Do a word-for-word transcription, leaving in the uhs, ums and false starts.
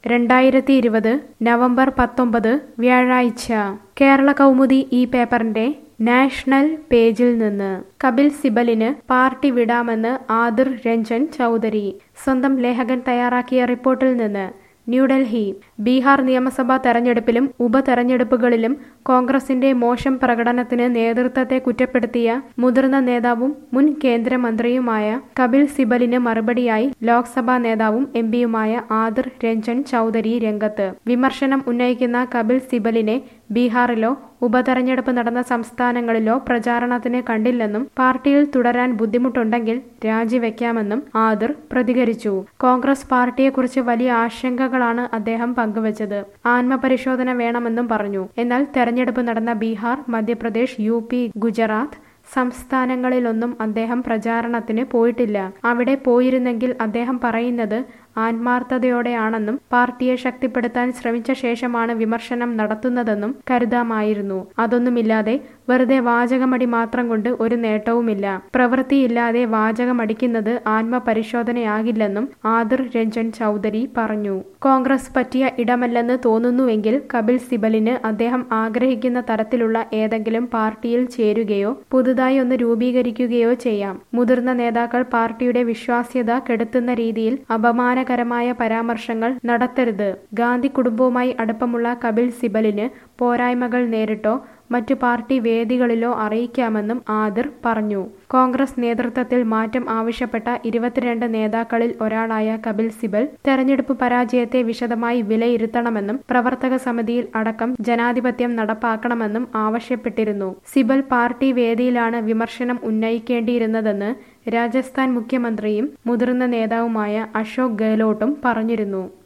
രണ്ടായിരത്തി ഇരുപത് നവംബർ പത്തൊമ്പത് വ്യാഴാഴ്ച കേരള കൗമുദി ഈ പേപ്പറിന്റെ നാഷണൽ പേജിൽ നിന്ന് കപിൽ സിബലിന് പാർട്ടി വിടാമെന്ന് ആദിർ രഞ്ജൻ ചൗധരി. സ്വന്തം ലേഖകൻ തയ്യാറാക്കിയ റിപ്പോർട്ടിൽ നിന്ന് ന്യൂഡൽഹി. ബീഹാർ നിയമസഭാ തെരഞ്ഞെടുപ്പിലും ഉപതെരഞ്ഞെടുപ്പുകളിലും കോൺഗ്രസിന്റെ മോശം പ്രകടനത്തിന് നേതൃത്വത്തെ കുറ്റപ്പെടുത്തിയ മുതിർന്ന നേതാവും മുൻ കേന്ദ്രമന്ത്രിയുമായ കപിൽ സിബലിന് മറുപടിയായി ലോക്സഭാ നേതാവും എംപിയുമായ ആദിർ രഞ്ജൻ ചൗധരി രംഗത്ത്. വിമർശനം ഉന്നയിക്കുന്ന കപിൽ സിബലിനെ ബീഹാറിലോ ഉപതെരഞ്ഞെടുപ്പ് നടന്ന സംസ്ഥാനങ്ങളിലോ പ്രചാരണത്തിന് കണ്ടില്ലെന്നും പാർട്ടിയിൽ തുടരാൻ ബുദ്ധിമുട്ടുണ്ടെങ്കിൽ രാജിവെക്കാമെന്നും ആദിർ പ്രതികരിച്ചു. കോൺഗ്രസ് പാർട്ടിയെക്കുറിച്ച് വലിയ ആശങ്കകളാണ് അദ്ദേഹം പങ്കുവച്ചത്. ആത്മപരിശോധന വേണമെന്നും പറഞ്ഞു. എന്നാൽ തെരഞ്ഞെടുപ്പ് നടന്ന ബീഹാർ, മധ്യപ്രദേശ്, യു പി, ഗുജറാത്ത് സംസ്ഥാനങ്ങളിലൊന്നും അദ്ദേഹം പ്രചാരണത്തിന് പോയിട്ടില്ല. അവിടെ പോയിരുന്നെങ്കിൽ അദ്ദേഹം പറയുന്നത് ആത്മാർത്ഥതയോടെയാണെന്നും പാർട്ടിയെ ശക്തിപ്പെടുത്താൻ ശ്രമിച്ച ശേഷമാണ് വിമർശനം നടത്തുന്നതെന്നും കരുതാമായിരുന്നു. അതൊന്നുമില്ലാതെ വെറുതെ വാചകമടി മാത്രം കൊണ്ട് ഒരു നേട്ടവുമില്ല. പ്രവൃത്തിയില്ലാതെ വാചകമടിക്കുന്നത് ആത്മപരിശോധനയാകില്ലെന്നും ആദിർ രഞ്ജൻ ചൗധരി പറഞ്ഞു. കോൺഗ്രസ് പറ്റിയ ഇടമല്ലെന്ന് തോന്നുന്നുവെങ്കിൽ കപിൽ സിബലിന് അദ്ദേഹം ആഗ്രഹിക്കുന്ന തരത്തിലുള്ള ഏതെങ്കിലും പാർട്ടിയിൽ ചേരുകയോ പുതുതായി ഒന്ന് രൂപീകരിക്കുകയോ ചെയ്യാം. മുതിർന്ന നേതാക്കൾ പാർട്ടിയുടെ വിശ്വാസ്യത കെടുത്തുന്ന രീതിയിൽ അപമാന കരമായ പരാമർശങ്ങൾ നടത്തരുത്. ഗാന്ധി കുടുംബവുമായി അടുപ്പമുള്ള കപിൽ സിബലിന് പോരായ്മകൾ നേരിട്ടോ മറ്റു പാർട്ടി വേദികളിലോ അറിയിക്കാമെന്നും ആദിർ പറഞ്ഞു. കോൺഗ്രസ് നേതൃത്വത്തിൽ മാറ്റം ആവശ്യപ്പെട്ട ഇരുപത്തിരണ്ട് നേതാക്കളിൽ ഒരാളായ കപിൽ സിബൽ തെരഞ്ഞെടുപ്പ് പരാജയത്തെ വിശദമായി വിലയിരുത്തണമെന്നും പ്രവർത്തക സമിതിയിൽ അടക്കം ജനാധിപത്യം നടപ്പാക്കണമെന്നും ആവശ്യപ്പെട്ടിരുന്നു. സിബൽ പാർട്ടി വേദിയിലാണ് വിമർശനം ഉന്നയിക്കേണ്ടിയിരുന്നതെന്ന് രാജസ്ഥാൻ മുഖ്യമന്ത്രിയും മുതിർന്ന നേതാവുമായ അശോക് ഗെഹ്ലോട്ടും പറഞ്ഞിരുന്നു.